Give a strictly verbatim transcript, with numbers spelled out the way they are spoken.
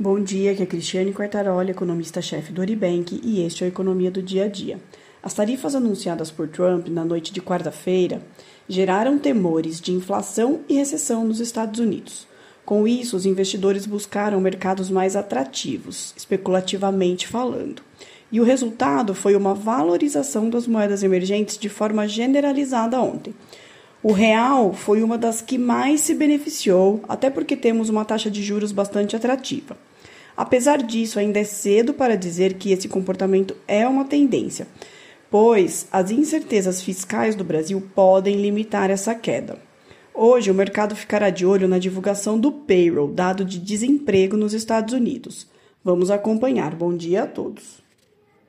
Bom dia, aqui é Cristiane Quartaroli, economista-chefe do Oribank, e este é o Economia do Dia a Dia. As tarifas anunciadas por Trump na noite de quarta-feira geraram temores de inflação e recessão nos Estados Unidos. Com isso, os investidores buscaram mercados mais atrativos, especulativamente falando. E o resultado foi uma valorização das moedas emergentes de forma generalizada ontem. O real foi uma das que mais se beneficiou, até porque temos uma taxa de juros bastante atrativa. Apesar disso, ainda é cedo para dizer que esse comportamento é uma tendência, pois as incertezas fiscais do Brasil podem limitar essa queda. Hoje, o mercado ficará de olho na divulgação do payroll, dado de desemprego nos Estados Unidos. Vamos acompanhar. Bom dia a todos.